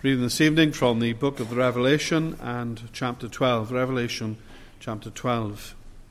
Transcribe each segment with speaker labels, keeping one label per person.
Speaker 1: Reading this evening from the book of Revelation and chapter 12. Revelation chapter 12.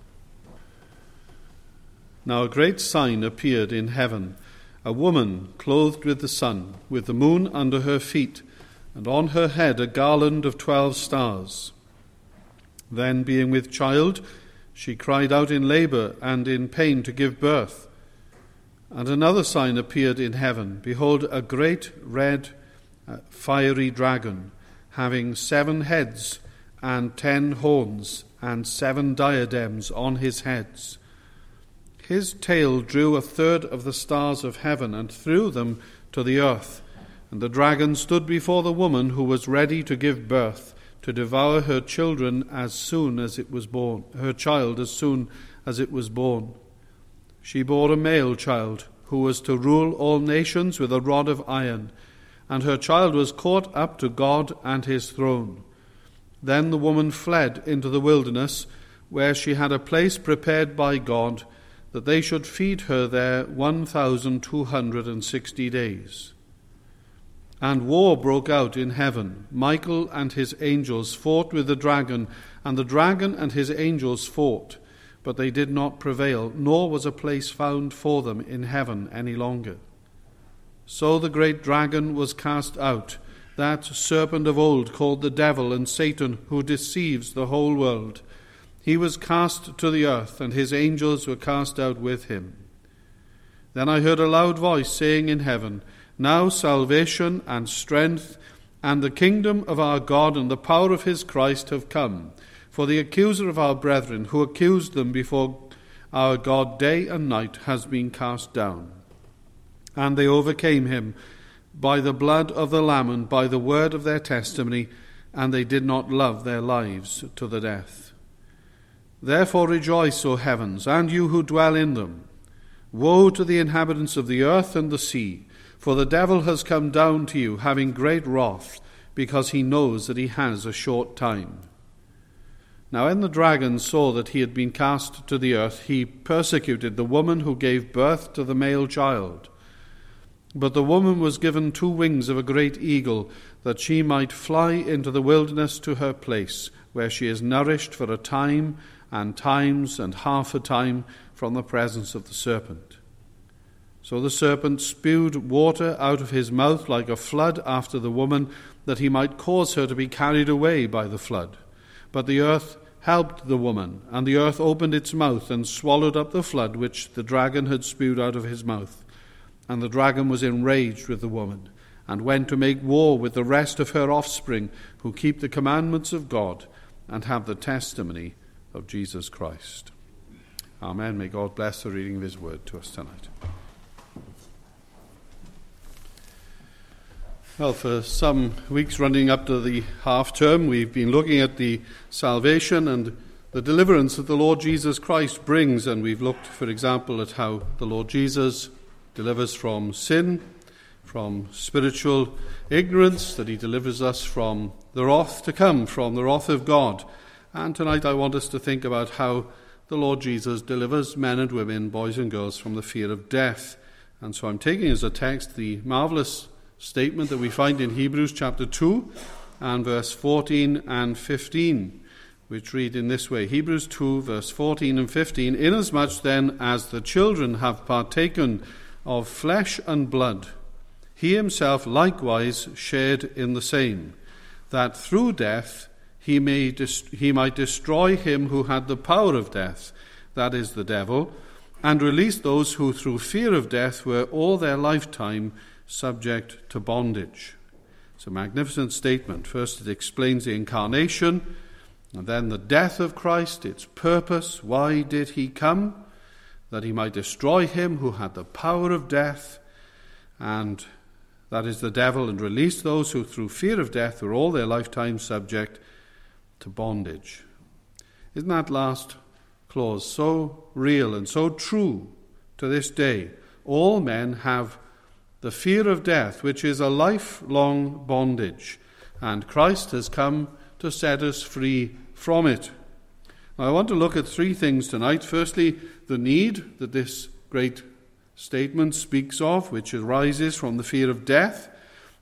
Speaker 1: Now a great sign appeared in heaven, a woman clothed with the sun, with the moon under her feet, and on her head a garland of 12 stars. Then, being with child, she cried out in labor and in pain to give birth. And another sign appeared in heaven. Behold, a great red fiery dragon, having 7 heads and 10 horns and 7 diadems on his heads. His tail drew 1/3 of the stars of heaven and threw them to the earth. And the dragon stood before the woman who was ready to give birth, to devour her children as soon as it was born, her child as soon as it was born. She bore a male child who was to rule all nations with a rod of iron, and her child was caught up to God and his throne. Then the woman fled into the wilderness, where she had a place prepared by God, that they should feed her there 1,260 days. And war broke out in heaven. Michael and his angels fought with the dragon, and the dragon and his angels fought, but they did not prevail, nor was a place found for them in heaven any longer. So the great dragon was cast out, that serpent of old called the devil and Satan, who deceives the whole world. He was cast to the earth, and his angels were cast out with him. Then I heard a loud voice saying in heaven, Now salvation and strength and the kingdom of our God and the power of his Christ have come. For the accuser of our brethren, who accused them before our God day and night, has been cast down. And they overcame him by the blood of the Lamb and by the word of their testimony, and they did not love their lives to the death. Therefore rejoice, O heavens, and you who dwell in them. Woe to the inhabitants of the earth and the sea, for the devil has come down to you, having great wrath, because he knows that he has a short time. Now when the dragon saw that he had been cast to the earth, he persecuted the woman who gave birth to the male child. But the woman was given 2 wings of a great eagle, that she might fly into the wilderness to her place, where she is nourished for a time and times and half a time from the presence of the serpent. So the serpent spewed water out of his mouth like a flood after the woman, that he might cause her to be carried away by the flood. But the earth helped the woman, and the earth opened its mouth and swallowed up the flood which the dragon had spewed out of his mouth. And the dragon was enraged with the woman, and went to make war with the rest of her offspring, who keep the commandments of God and have the testimony of Jesus Christ. Amen. May God bless the reading of his word to us tonight. Well, for some weeks running up to the half-term, we've been looking at the salvation and the deliverance that the Lord Jesus Christ brings, and we've looked, for example, at how the Lord Jesus delivers from sin, from spiritual ignorance, that he delivers us from the wrath to come, from the wrath of God. And tonight I want us to think about how the Lord Jesus delivers men and women, boys and girls, from the fear of death. And so I'm taking as a text the marvelous statement that we find in Hebrews chapter 2 and verse 14 and 15, which read in this way, Hebrews 2 verse 14 and 15, Inasmuch then as the children have partaken of flesh and blood, he himself likewise shared in the same, that through death he might destroy him who had the power of death, that is the devil, and release those who through fear of death were all their lifetime subject to bondage. It's a magnificent statement. First it explains the incarnation, and then the death of Christ, its purpose. Why did he come? That he might destroy him who had the power of death, and that is the devil, and release those who through fear of death were all their lifetime subject to bondage. Isn't that last clause so real and so true to this day? All men have the fear of death, which is a lifelong bondage, and Christ has come to set us free from it. Now, I want to look at 3 things tonight. Firstly, the need that this great statement speaks of, which arises from the fear of death.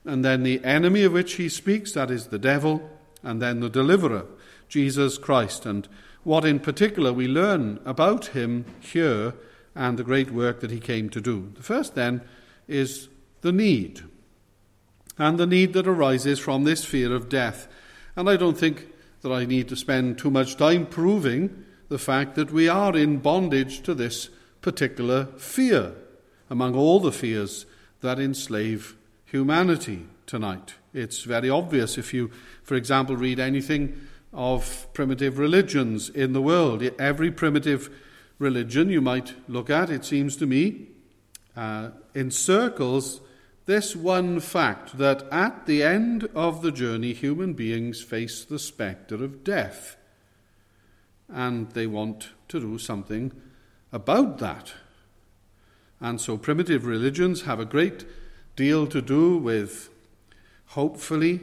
Speaker 1: and then the enemy of which he speaks, that is the devil, and then the deliverer, Jesus Christ, and what in particular we learn about him here and the great work that he came to do. The first then is the need, and the need that arises from this fear of death. And I don't think that I need to spend too much time proving the fact that we are in bondage to this particular fear among all the fears that enslave humanity tonight. It's very obvious if you, for example, read anything of primitive religions in the world. Every primitive religion you might look at, it seems to me, encircles this one fact, that at the end of the journey, human beings face the spectre of death. And they want to do something about that. And so primitive religions have a great deal to do with, hopefully,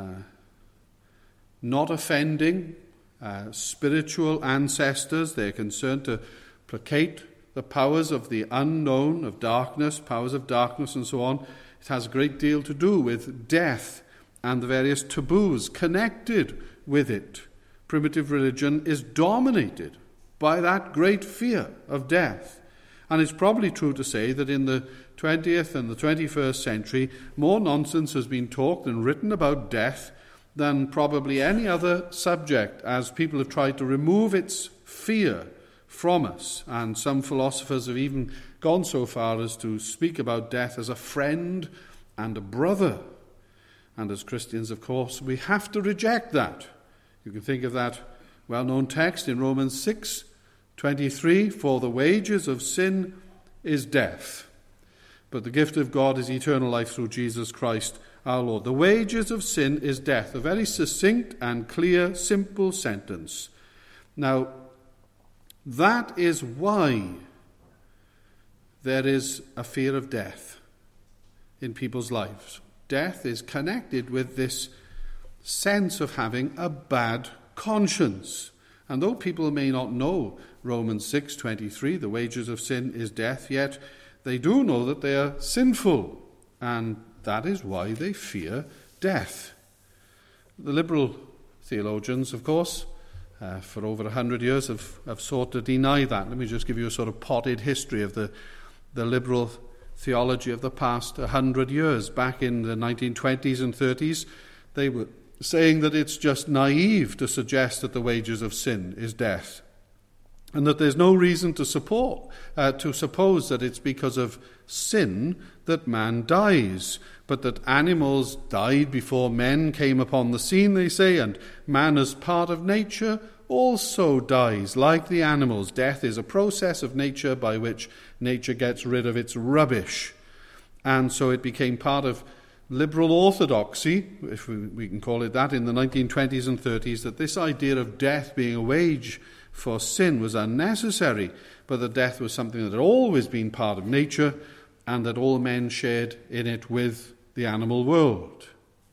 Speaker 1: not offending spiritual ancestors. They're concerned to placate the powers of the unknown, of darkness, powers of darkness and so on. It has a great deal to do with death and the various taboos connected with it. Primitive religion is dominated by that great fear of death. And it's probably true to say that in the 20th and the 21st century, more nonsense has been talked and written about death than probably any other subject, as people have tried to remove its fear from us. And some philosophers have even gone so far as to speak about death as a friend and a brother. And as Christians, of course, we have to reject that. You can think of that well-known text in Romans 6:23, "For the wages of sin is death, but the gift of God is eternal life through Jesus Christ our Lord." The wages of sin is death. A very succinct and clear, simple sentence. Now, that is why there is a fear of death in people's lives. Death is connected with this sense of having a bad conscience. And though people may not know Romans 6:23, the wages of sin is death, yet they do know that they are sinful, and that is why they fear death. The liberal theologians, of course, for over 100 years have sought to deny that. Let me just give you a sort of potted history of the liberal theology of the past 100 years. Back in the 1920s and 30s, they were saying that it's just naive to suggest that the wages of sin is death, and that there's no reason to suppose that it's because of sin that man dies, but that animals died before men came upon the scene, they say, and man as part of nature also dies like the animals. Death is a process of nature by which nature gets rid of its rubbish. And so it became part of liberal orthodoxy, if we can call it that, in the 1920s and 30s, that this idea of death being a wage for sin was unnecessary, but that death was something that had always been part of nature and that all men shared in it with the animal world.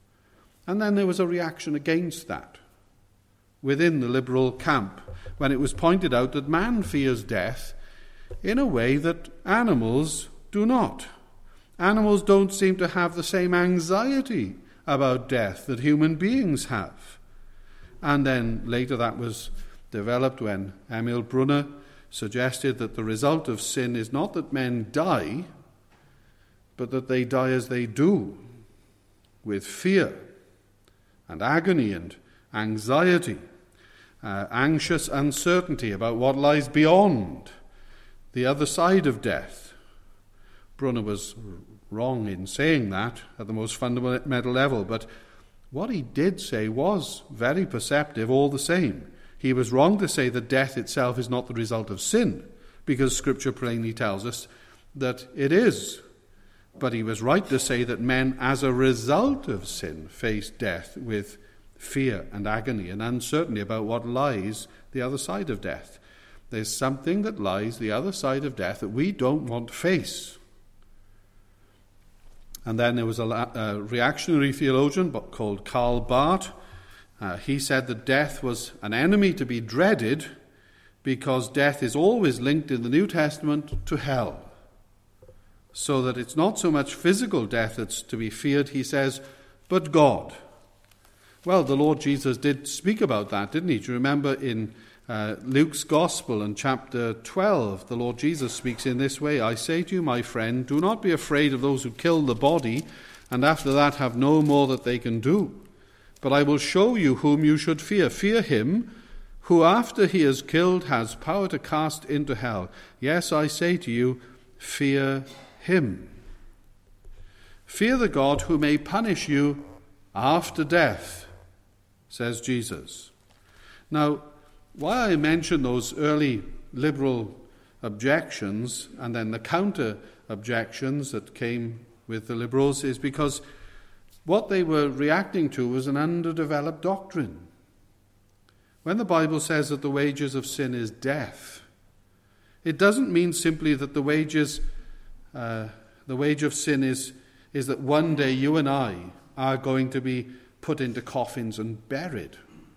Speaker 1: And then there was a reaction against that within the liberal camp when it was pointed out that man fears death in a way that animals do not. Animals don't seem to have the same anxiety about death that human beings have. And then later that was developed when Emil Brunner suggested that the result of sin is not that men die, but that they die as they do, with fear and agony and anxiety, anxious uncertainty about what lies beyond, the other side of death. Brunner was wrong in saying that at the most fundamental level, but what he did say was very perceptive all the same. He was wrong to say that death itself is not the result of sin, because Scripture plainly tells us that it is. But he was right to say that men, as a result of sin, face death with fear and agony and uncertainty about what lies the other side of death. There's something that lies the other side of death that we don't want to face. And then there was a reactionary theologian called Karl Barth. He said that death was an enemy to be dreaded because death is always linked in the New Testament to hell. So that it's not so much physical death that's to be feared, he says, but God. Well, the Lord Jesus did speak about that, didn't he? Do you remember in Luke's Gospel in chapter 12, the Lord Jesus speaks in this way, I say to you, my friend, do not be afraid of those who kill the body, and after that have no more that they can do. But I will show you whom you should fear. Fear him who after he is killed has power to cast into hell. Yes, I say to you, fear him. Fear the God who may punish you after death, says Jesus. Now, why I mention those early liberal objections and then the counter objections that came with the liberals is because what they were reacting to was an underdeveloped doctrine. When the Bible says that the wages of sin is death, it doesn't mean simply that the wage of sin is that one day you and I are going to be put into coffins and buried.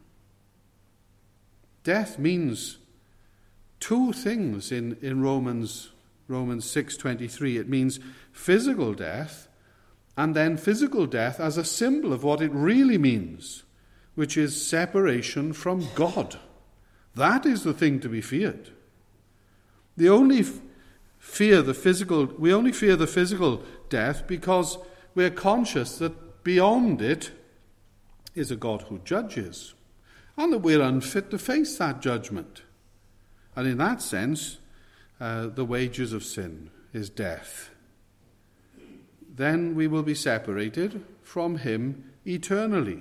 Speaker 1: Death means two things in Romans 6:23. It means physical death, and then physical death as a symbol of what it really means, which is separation from God. That is the thing to be feared. We only fear the physical death because we're conscious that beyond it is a God who judges, and that we're unfit to face that judgment. And in that sense, the wages of sin is death. Then we will be separated from him eternally.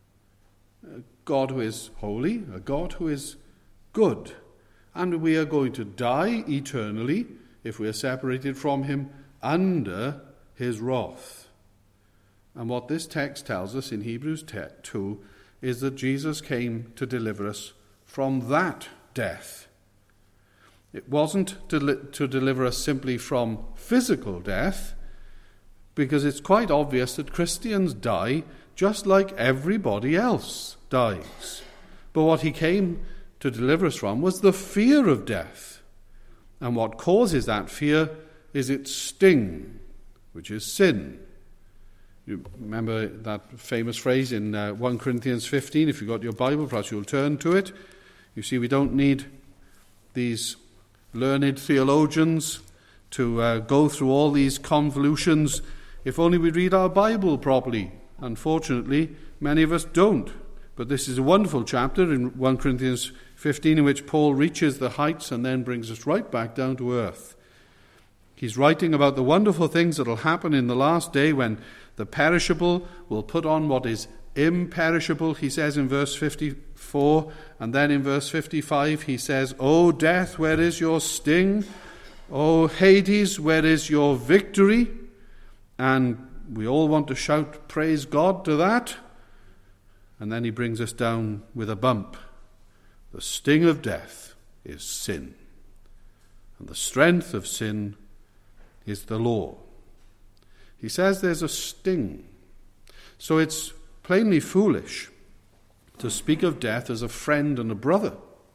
Speaker 1: A God who is holy, a God who is good. And we are going to die eternally if we are separated from him under his wrath. And what this text tells us in Hebrews 2 is that Jesus came to deliver us from that death. It wasn't to deliver us simply from physical death, because it's quite obvious that Christians die just like everybody else dies. But what he came to deliver us from was the fear of death. And what causes that fear is its sting, which is sin. You remember that famous phrase in 1 Corinthians 15? If you've got your Bible, perhaps you'll turn to it. You see, we don't need these learned theologians to go through all these convolutions if only we read our Bible properly. Unfortunately, many of us don't. But this is a wonderful chapter in 1 Corinthians 15 in which Paul reaches the heights and then brings us right back down to earth. He's writing about the wonderful things that will happen in the last day when the perishable will put on what is imperishable, he says in verse 54. And then in verse 55 he says, O death, where is your sting? O Hades, where is your victory? And we all want to shout, praise God to that. And then he brings us down with a bump. The sting of death is sin. And the strength of sin is the law. He says there's a sting. So it's plainly foolish to speak of death as a friend and a brother,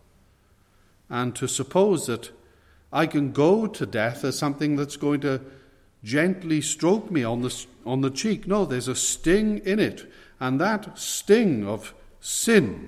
Speaker 1: and to suppose that I can go to death as something that's going to gently stroke me on the cheek. No, there's a sting in it, and that sting of sin,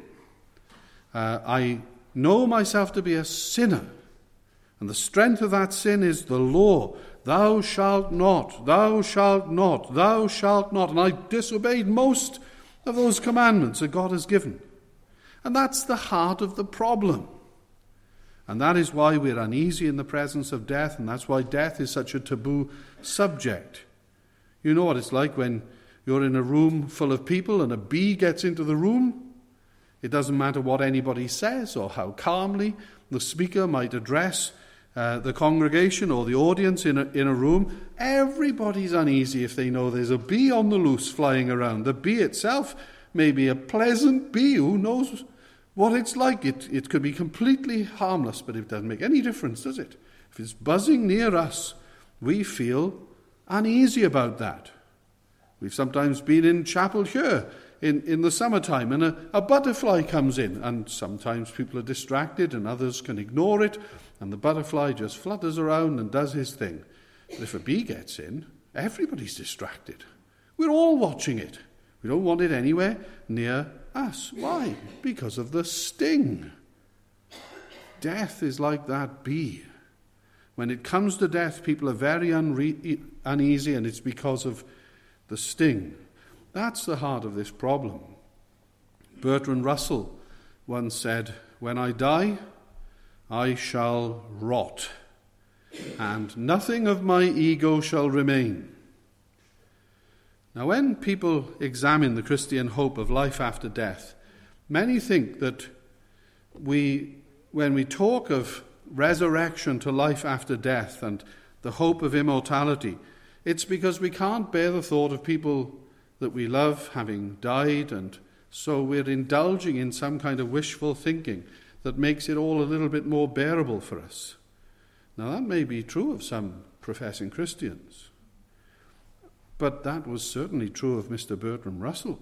Speaker 1: I know myself to be a sinner, and the strength of that sin is the law. Thou shalt not, thou shalt not, thou shalt not. And I disobeyed most of those commandments that God has given. And that's the heart of the problem. And that is why we're uneasy in the presence of death, and that's why death is such a taboo subject. You know what it's like when you're in a room full of people and a bee gets into the room. It doesn't matter what anybody says or how calmly the speaker might address the congregation or the audience in a room. Everybody's uneasy if they know there's a bee on the loose flying around. The bee itself may be a pleasant bee. Who knows what it's like? It could be completely harmless, but it doesn't make any difference, does it? If it's buzzing near us, we feel uneasy about that. We've sometimes been in chapel here in the summertime, and a butterfly comes in, and sometimes people are distracted and others can ignore it, and the butterfly just flutters around and does his thing. But if a bee gets in, everybody's distracted. We're all watching it. We don't want it anywhere near us. Why? Because of the sting. Death is like that bee. When it comes to death, people are very uneasy, and it's because of the sting. That's the heart of this problem. Bertrand Russell once said, "When I die, I shall rot, and nothing of my ego shall remain." Now, when people examine the Christian hope of life after death, many think that when we talk of resurrection to life after death and the hope of immortality, it's because we can't bear the thought of people that we love having died, and so we're indulging in some kind of wishful thinking that makes it all a little bit more bearable for us. Now, that may be true of some professing Christians, but that was certainly true of Mr. Bertrand Russell.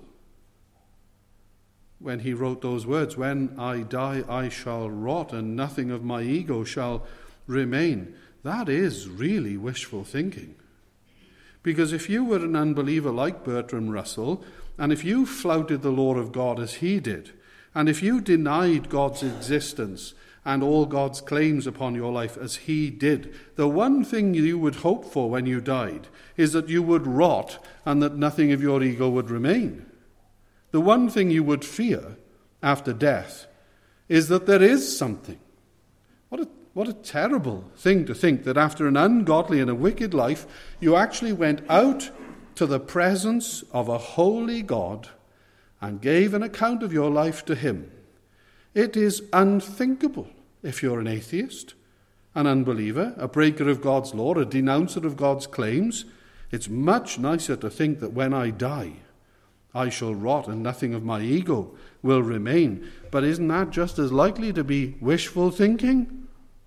Speaker 1: When he wrote those words, "When I die, I shall rot, and nothing of my ego shall remain," that is really wishful thinking. Because if you were an unbeliever like Bertrand Russell, and if you flouted the law of God as he did, and if you denied God's existence and all God's claims upon your life as he did, the one thing you would hope for when you died is that you would rot and that nothing of your ego would remain. The one thing you would fear after death is that there is something. What a terrible thing to think that after an ungodly and a wicked life, you actually went out to the presence of a holy God and gave an account of your life to him. It is unthinkable if you're an atheist, an unbeliever, a breaker of God's law, a denouncer of God's claims. It's much nicer to think that when I die, I shall rot and nothing of my ego will remain. But isn't that just as likely to be wishful thinking?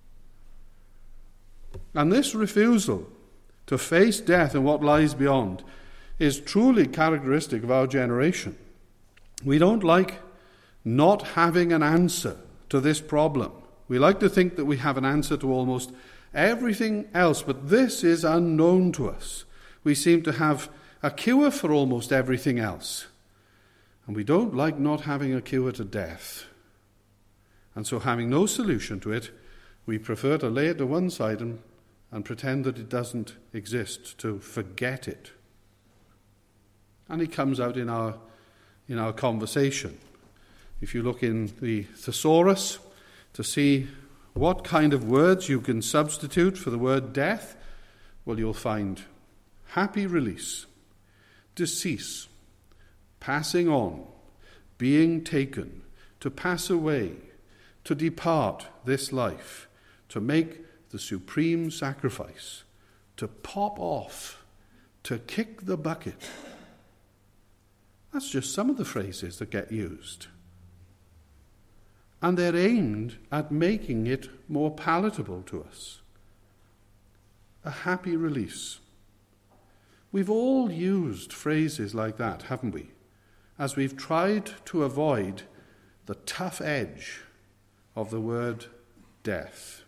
Speaker 1: And this refusal to face death and what lies beyond is truly characteristic of our generation. We don't like not having an answer to this problem. We like to think that we have an answer to almost everything else, but this is unknown to us. We seem to have a cure for almost everything else. And we don't like not having a cure to death. And so, having no solution to it, we prefer to lay it to one side and pretend that it doesn't exist, to forget it. And it comes out in our conversation. If you look in the thesaurus to see what kind of words you can substitute for the word death, well, you'll find happy release, decease, passing on, being taken, to pass away, to depart this life, to make the supreme sacrifice, to pop off, to kick the bucket. That's just some of the phrases that get used. And they're aimed at making it more palatable to us. A happy release. We've all used phrases like that, haven't we? As we've tried to avoid the tough edge of the word death.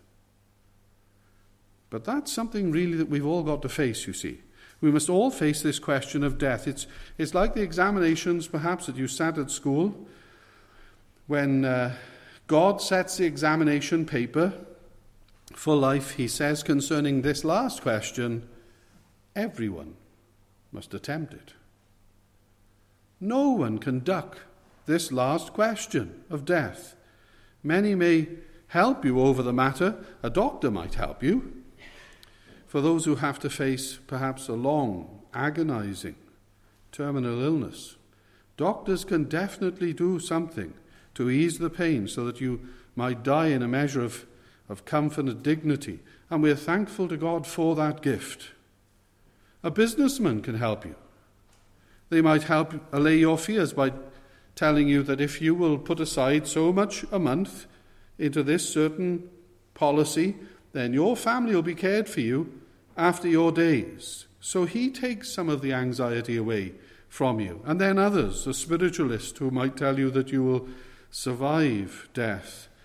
Speaker 1: But that's something really that we've all got to face, you see. We must all face this question of death. It's like the examinations, perhaps, that you sat at school when God sets the examination paper for life. He says concerning this last question, everyone must attempt it. No one can duck this last question of death. Many may help you over the matter. A doctor might help you. For those who have to face perhaps a long, agonizing, terminal illness, doctors can definitely do something to ease the pain so that you might die in a measure of comfort and dignity. And we're thankful to God for that gift. A businessman can help you. They might help allay your fears by telling you that if you will put aside so much a month into this certain policy, then your family will be cared for you after your days. So he takes some of the anxiety away from you. And then others, a spiritualist who might tell you that you will survive death.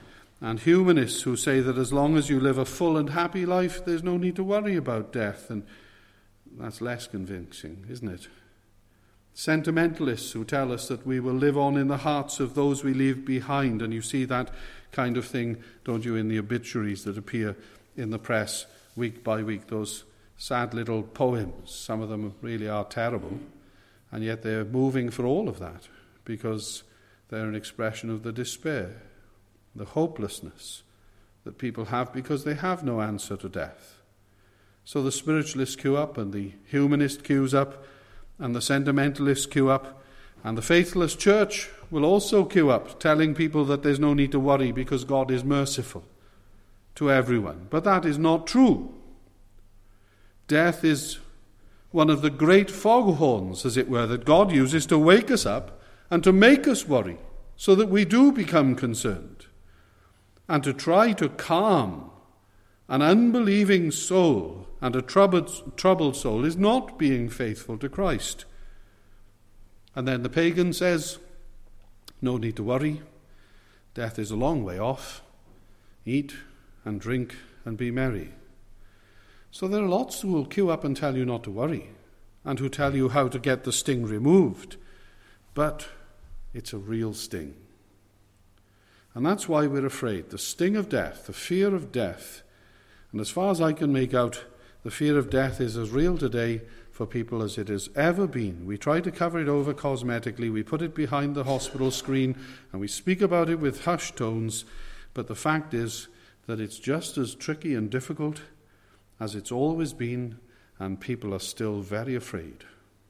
Speaker 1: and humanists who say that as long as you live a full and happy life, there's no need to worry about death, and that's less convincing, isn't it? Sentimentalists who tell us that we will live on in the hearts of those we leave behind, and you see that kind of thing, don't you, in the obituaries that appear in the press week by week, those sad little poems. Some of them really are terrible, and yet they're moving for all of that, because they're an expression of the despair, the hopelessness that people have because they have no answer to death. So the spiritualist queue up, and the humanist queues up, and the sentimentalist queue up, and the faithless church will also queue up, telling people that there's no need to worry because God is merciful to everyone. But that is not true. Death is one of the great foghorns, as it were, that God uses to wake us up and to make us worry, so that we do become concerned, and to try to calm an unbelieving soul and a troubled soul is not being faithful to Christ. And then the pagan says, no need to worry, death is a long way off, eat and drink and be merry. So there are lots who will queue up and tell you not to worry, and who tell you how to get the sting removed, but it's a real sting. And that's why we're afraid. The sting of death, the fear of death. And as far as I can make out, the fear of death is as real today for people as it has ever been. We try to cover it over cosmetically. We put it behind the hospital screen, and we speak about it with hushed tones. But the fact is that it's just as tricky and difficult as it's always been, and people are still very afraid.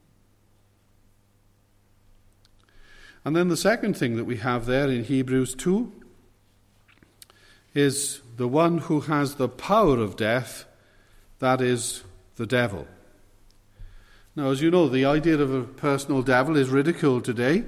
Speaker 1: And then the second thing that we have there in Hebrews 2 is the one who has the power of death, that is the devil. Now, as you know, the idea of a personal devil is ridiculed today,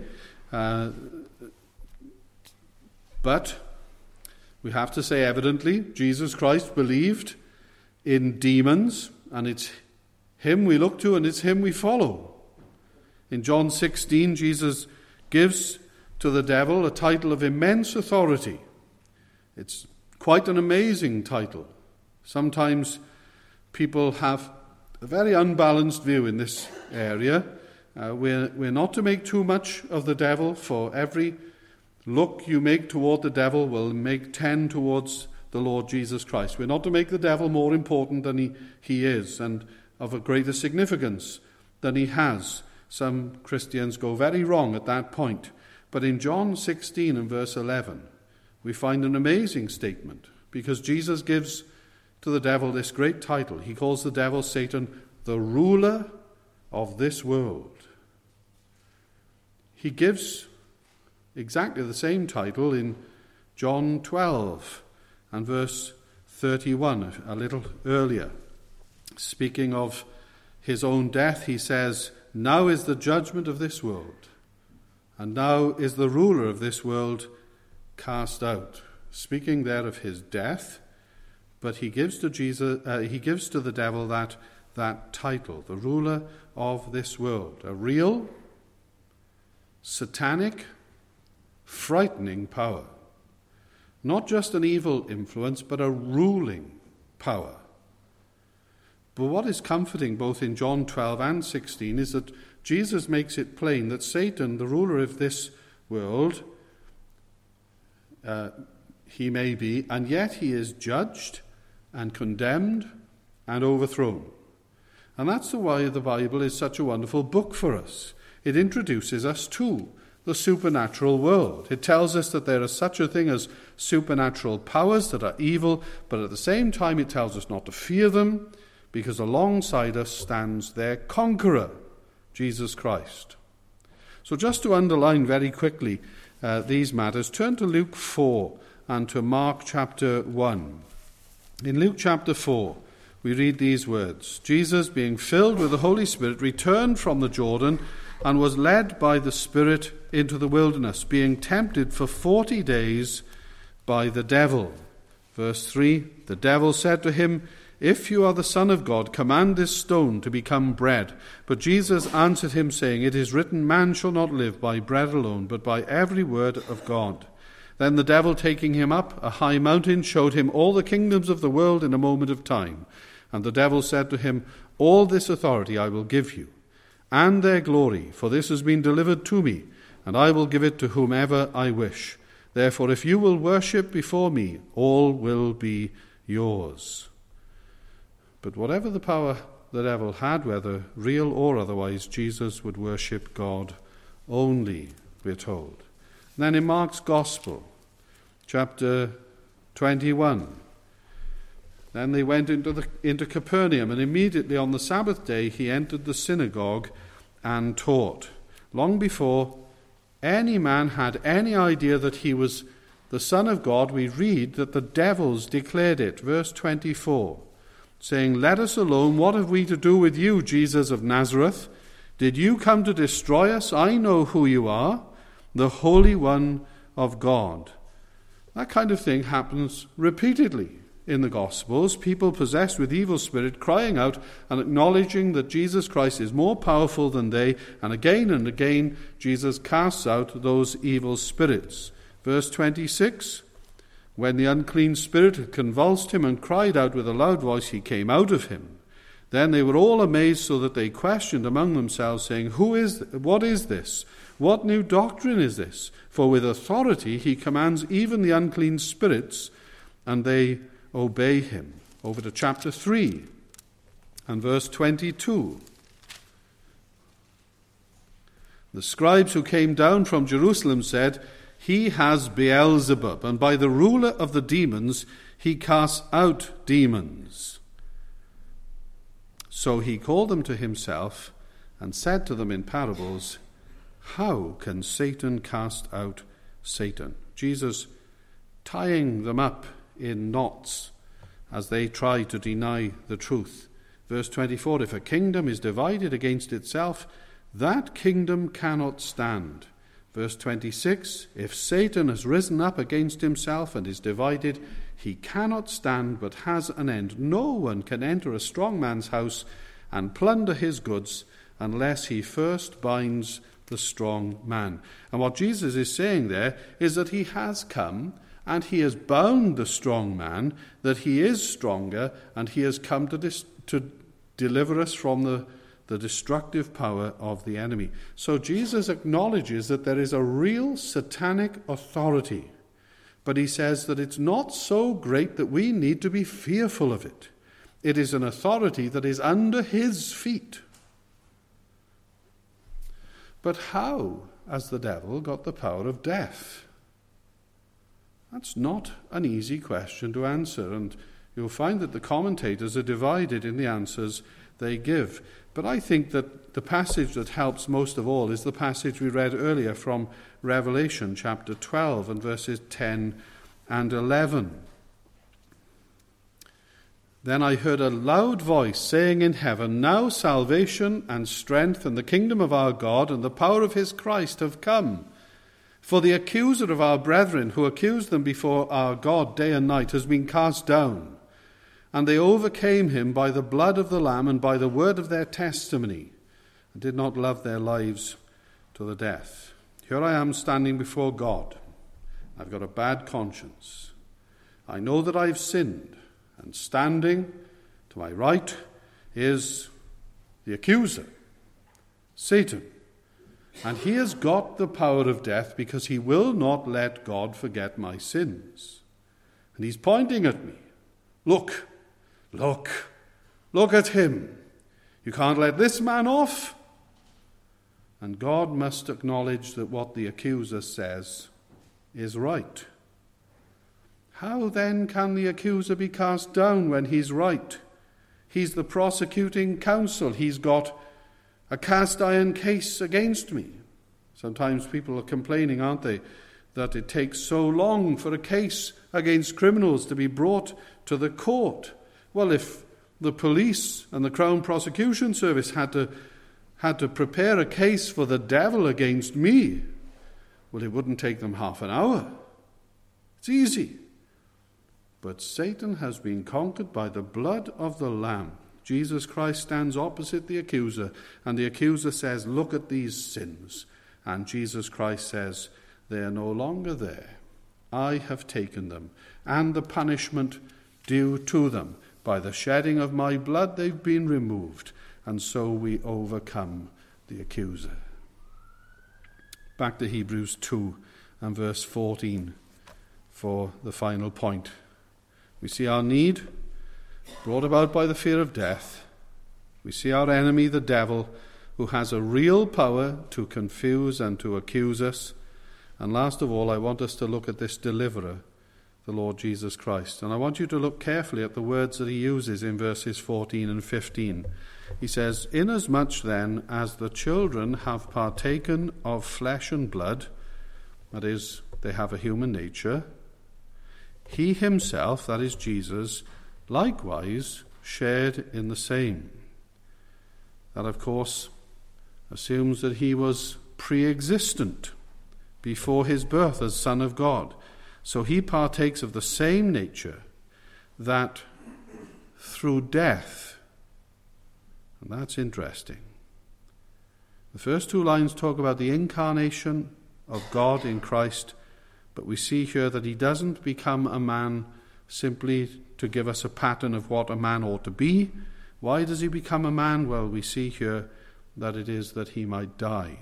Speaker 1: but we have to say evidently, Jesus Christ believed in demons, and it's him we look to and it's him we follow. In John 16, Jesus gives to the devil a title of immense authority. It's quite an amazing title. Sometimes people have a very unbalanced view in this area. We're not to make too much of the devil, for every look you make toward the devil will make 10 towards the Lord Jesus Christ. We're not to make the devil more important than he is, and of a greater significance than he has. Some Christians go very wrong at that point. But in John 16 and verse 11, we find an amazing statement, because Jesus gives to the devil this great title. He calls the devil, Satan, the ruler of this world. He gives exactly the same title in John 12 and verse 31, a little earlier. Speaking of his own death, he says, now is the judgment of this world, and now is the ruler of this world cast out. Speaking there of his death, but he gives to the devil that title, the ruler of this world, a real, satanic, frightening power. Not just an evil influence, but a ruling power. But what is comforting both in John 12 and 16 is that Jesus makes it plain that Satan, the ruler of this world, he may be, and yet he is judged and condemned and overthrown. And that's why the Bible is such a wonderful book for us. It introduces us to the supernatural world. It tells us that there is such a thing as supernatural powers that are evil, but at the same time it tells us not to fear them, because alongside us stands their conqueror, Jesus Christ. So just to underline very quickly these matters, turn to Luke 4 and to Mark chapter 1. In Luke chapter 4, we read these words. Jesus, being filled with the Holy Spirit, returned from the Jordan and was led by the Spirit into the wilderness, being tempted for 40 days by the devil. Verse 3, the devil said to him, if you are the Son of God, command this stone to become bread. But Jesus answered him, saying, it is written, man shall not live by bread alone, but by every word of God. Then the devil, taking him up a high mountain, showed him all the kingdoms of the world in a moment of time. And the devil said to him, All this authority I will give you, and their glory, for this has been delivered to me, and I will give it to whomever I wish. Therefore, if you will worship before me, all will be yours. But whatever the power the devil had, whether real or otherwise, Jesus would worship God only, we're told. And then in Mark's Gospel, chapter 21, then they went into Capernaum, and immediately on the Sabbath day he entered the synagogue and taught. Long before any man had any idea that he was the Son of God, we read that the devils declared it. Verse 24, saying, Let us alone, what have we to do with you, Jesus of Nazareth? Did you come to destroy us? I know who you are, the Holy One of God. That kind of thing happens repeatedly in the Gospels. People possessed with evil spirit crying out and acknowledging that Jesus Christ is more powerful than they, and again Jesus casts out those evil spirits. Verse 26, when the unclean spirit had convulsed him and cried out with a loud voice, he came out of him. Then they were all amazed, so that they questioned among themselves, saying, What is this? What new doctrine is this? For with authority he commands even the unclean spirits, and they obey him. Over to chapter 3 and verse 22. The scribes who came down from Jerusalem said, He has Beelzebub, and by the ruler of the demons he casts out demons. So he called them to himself and said to them in parables, How can Satan cast out Satan? Jesus tying them up in knots as they try to deny the truth. Verse 24, If a kingdom is divided against itself, that kingdom cannot stand. Verse 26, If Satan has risen up against himself and is divided, he cannot stand but has an end. No one can enter a strong man's house and plunder his goods unless he first binds the strong man. And what Jesus is saying there is that he has come and he has bound the strong man, that he is stronger, and he has come to deliver us from the destructive power of the enemy. So Jesus acknowledges that there is a real satanic authority, but he says that it's not so great that we need to be fearful of it. It is an authority that is under his feet. But how has the devil got the power of death? That's not an easy question to answer, and you'll find that the commentators are divided in the answers they give. But I think that the passage that helps most of all is the passage we read earlier from Revelation chapter 12 and verses 10 and 11. Then I heard a loud voice saying in heaven, Now salvation and strength and the kingdom of our God and the power of his Christ have come. For the accuser of our brethren, who accused them before our God day and night, has been cast down. And they overcame him by the blood of the Lamb and by the word of their testimony, and did not love their lives to the death. Here I am standing before God. I've got a bad conscience. I know that I've sinned, and standing to my right is the accuser, Satan. And he has got the power of death because he will not let God forget my sins. And he's pointing at me. Look at him. You can't let this man off. And God must acknowledge that what the accuser says is right. How then can the accuser be cast down when he's right? He's the prosecuting counsel. He's got a cast iron case against me. Sometimes people are complaining, aren't they, that it takes so long for a case against criminals to be brought to the court. Well, if the police and the Crown Prosecution Service had to prepare a case for the devil against me, well, it wouldn't take them half an hour. It's easy. But Satan has been conquered by the blood of the Lamb. Jesus Christ stands opposite the accuser, and the accuser says, look at these sins. And Jesus Christ says, they are no longer there. I have taken them, and the punishment due to them. By the shedding of my blood they've been removed, and so we overcome the accuser. Back to Hebrews 2 and verse 14 for the final point. We see our need brought about by the fear of death. We see our enemy, the devil, who has a real power to confuse and to accuse us. And last of all, I want us to look at this deliverer, the Lord Jesus Christ. And I want you to look carefully at the words that he uses in verses 14 and 15. He says, "Inasmuch then as the children have partaken of flesh and blood," that is, they have a human nature, "he himself," that is Jesus, "likewise shared in the same." That, of course, assumes that he was pre-existent before his birth as Son of God. So he partakes of the same nature that through death, and that's interesting. The first two lines talk about the incarnation of God in Christ, but we see here that he doesn't become a man simply to give us a pattern of what a man ought to be. Why does he become a man? Well, we see here that it is that he might die.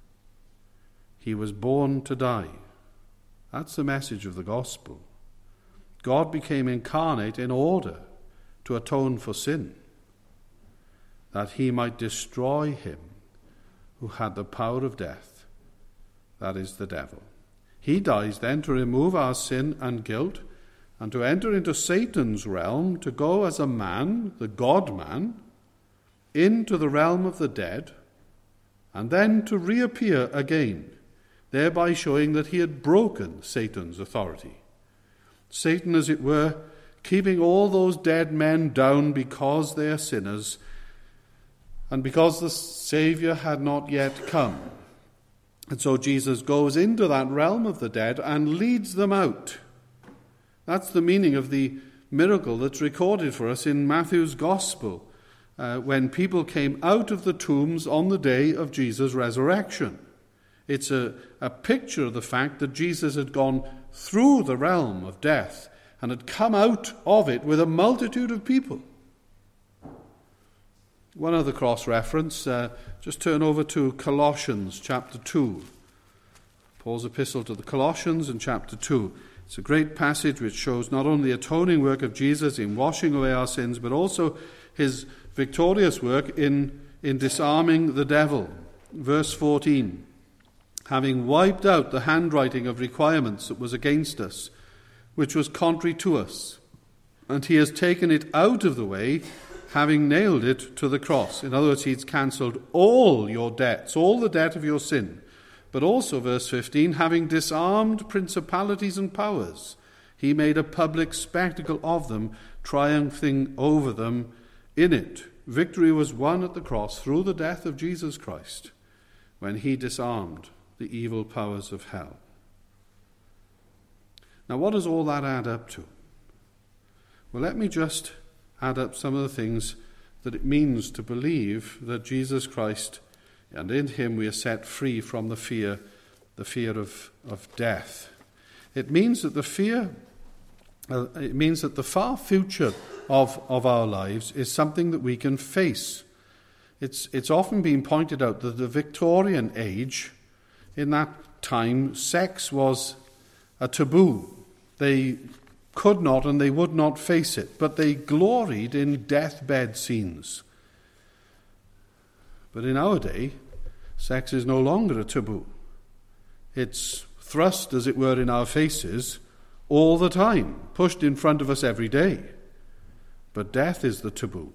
Speaker 1: He was born to die. That's the message of the gospel. God became incarnate in order to atone for sin, that he might destroy him who had the power of death, that is the devil. He dies then to remove our sin and guilt and to enter into Satan's realm, to go as a man, the God-man, into the realm of the dead, and then to reappear again, thereby showing that he had broken Satan's authority. Satan, as it were, keeping all those dead men down because they are sinners and because the Saviour had not yet come. And so Jesus goes into that realm of the dead and leads them out. That's the meaning of the miracle that's recorded for us in Matthew's Gospel, when people came out of the tombs on the day of Jesus' resurrection. It's a picture of the fact that Jesus had gone through the realm of death and had come out of it with a multitude of people. One other cross-reference, just turn over to Colossians chapter 2. Paul's epistle to the Colossians in chapter 2. It's a great passage which shows not only the atoning work of Jesus in washing away our sins, but also his victorious work in disarming the devil. Verse 14, "Having wiped out the handwriting of requirements that was against us, which was contrary to us, and he has taken it out of the way, having nailed it to the cross." In other words, he's cancelled all your debts, all the debt of your sin. But also, verse 15, "having disarmed principalities and powers, he made a public spectacle of them, triumphing over them in it." Victory was won at the cross through the death of Jesus Christ when he disarmed the evil powers of hell. Now, what does all that add up to? Well, let me just add up some of the things that it means to believe that Jesus Christ, and in him we are set free from the fear of death. It means that the far future of our lives is something that we can face. It's often been pointed out that the Victorian age, in that time, sex was a taboo. They could not and they would not face it, but they gloried in deathbed scenes. But in our day, sex is no longer a taboo. It's thrust, as it were, in our faces all the time, pushed in front of us every day. But death is the taboo.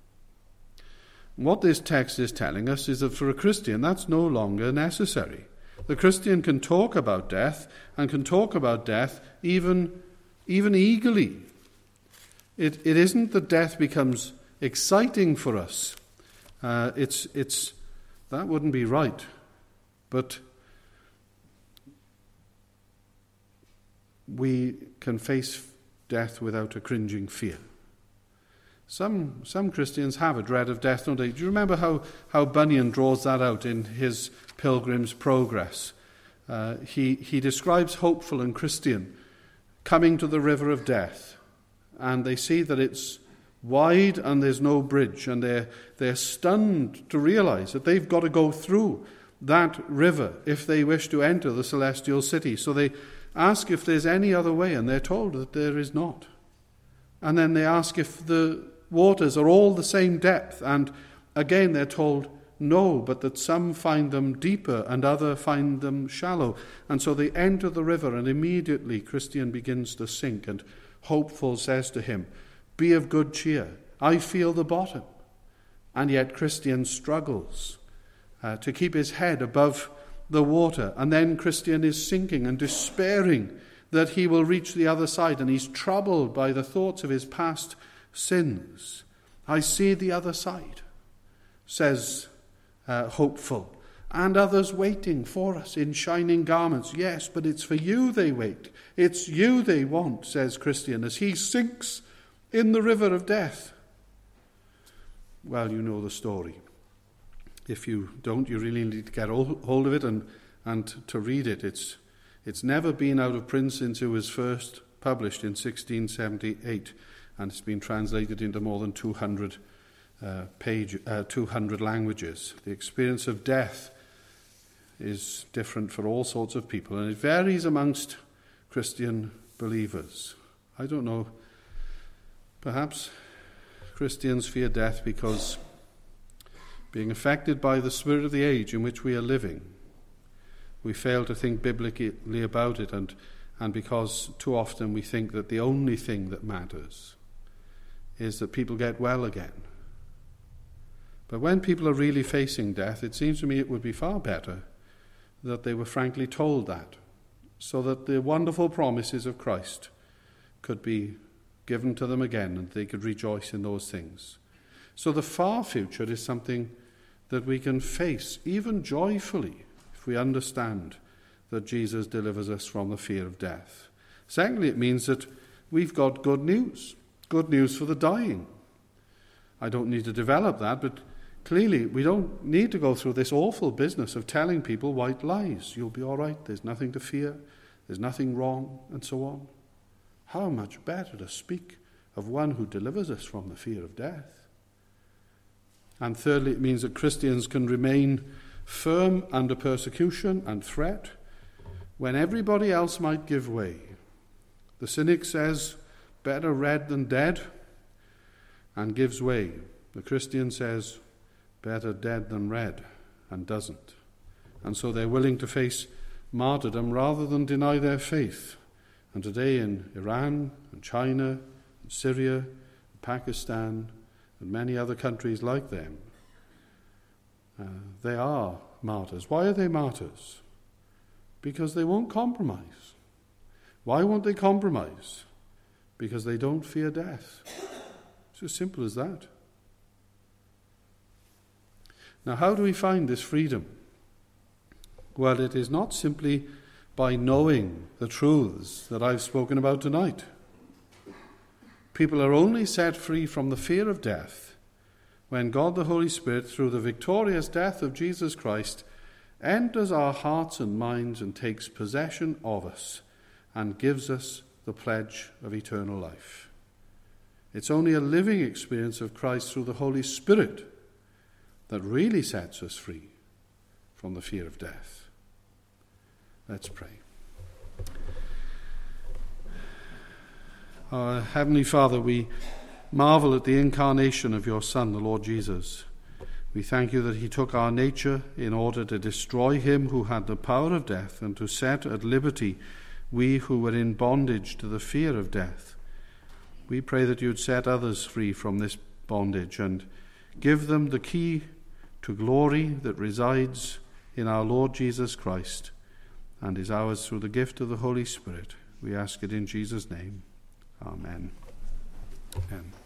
Speaker 1: What this text is telling us is that for a Christian, that's no longer necessary. The Christian can talk about death, and can talk about death even eagerly. It isn't that death becomes exciting for us. That wouldn't be right. But we can face death without a cringing fear. Some Christians have a dread of death, don't they? Do you remember how Bunyan draws that out in his Pilgrim's Progress? he describes Hopeful and Christian coming to the river of death, and they see that it's wide and there's no bridge, and they're stunned to realize that they've got to go through that river if they wish to enter the celestial city. So they ask if there's any other way, and they're told that there is not. And then they ask if the waters are all the same depth, and again they're told no, but that some find them deeper and others find them shallow. And so they enter the river, and immediately Christian begins to sink, and Hopeful says to him, "Be of good cheer, I feel the bottom." And yet Christian struggles to keep his head above the water, and then Christian is sinking and despairing that he will reach the other side, and he's troubled by the thoughts of his past sins. "I see the other side," says Hopeful, "and others waiting for us in shining garments." "Yes, but it's for you they wait. It's you they want," says Christian, as he sinks in the river of death. Well, you know the story. If you don't, you really need to get hold of it and to read it. It's never been out of print since it was first published in 1678, and it's been translated into more than 200 languages. The experience of death is different for all sorts of people, and it varies amongst Christian believers. I don't know, perhaps Christians fear death because, being affected by the spirit of the age in which we are living, we fail to think biblically about it, and because too often we think that the only thing that matters is that people get well again. But when people are really facing death, it seems to me it would be far better that they were frankly told that, so that the wonderful promises of Christ could be given to them again, and they could rejoice in those things. So the far future is something that we can face even joyfully if we understand that Jesus delivers us from the fear of death. Secondly, it means that we've got good news for the dying. I don't need to develop that, but clearly we don't need to go through this awful business of telling people white lies. You'll be all right, there's nothing to fear, there's nothing wrong, and so on. How much better to speak of one who delivers us from the fear of death. And thirdly, it means that Christians can remain firm under persecution and threat when everybody else might give way. The cynic says, "Better red than dead," and gives way. The Christian says, "Better dead than red," and doesn't. And so they're willing to face martyrdom rather than deny their faith. And today in Iran and China and Syria and Pakistan and many other countries like them, they are martyrs. Why are they martyrs? Because they won't compromise. Why won't they compromise? Because they don't fear death. It's as simple as that. Now, how do we find this freedom? Well, it is not simply by knowing the truths that I've spoken about tonight. People are only set free from the fear of death when God the Holy Spirit, through the victorious death of Jesus Christ, enters our hearts and minds and takes possession of us and gives us the pledge of eternal life. It's only a living experience of Christ through the Holy Spirit that really sets us free from the fear of death. Let's pray. Our Heavenly Father, we marvel at the incarnation of your Son, the Lord Jesus. We thank you that he took our nature in order to destroy him who had the power of death and to set at liberty we who were in bondage to the fear of death. We pray that you'd set others free from this bondage and give them the key to glory that resides in our Lord Jesus Christ and is ours through the gift of the Holy Spirit. We ask it in Jesus' name. Amen. Amen.